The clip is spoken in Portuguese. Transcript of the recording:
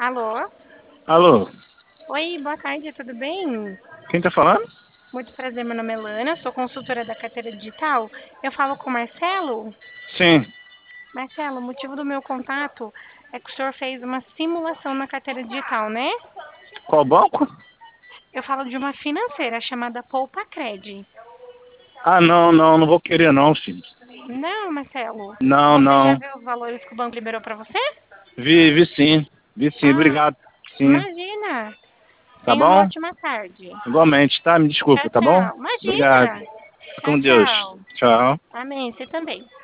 Alô? Alô, Oi, boa tarde, tudo bem? quem tá falando? Muito prazer, meu nome é Lana, sou consultora da carteira digital. Eu falo com o Marcelo. Sim. Marcelo, o motivo do meu contato é que o senhor fez uma simulação na carteira digital, né? Qual banco? Eu falo de uma financeira chamada Poupa Cred. Ah, não vou querer não, filho. Não, Marcelo. Não, Você já não. viu os valores que o banco liberou para você? Vi sim. Vi sim, Ah, obrigado. Sim. imagina. Tá Tenha uma bom? ótima tarde. Igualmente, tá? Me Tchau, desculpa, tá bom? tchau. Obrigado. Imagina. Fica Tchau, com Deus. tchau. Tchau. Amém, você também.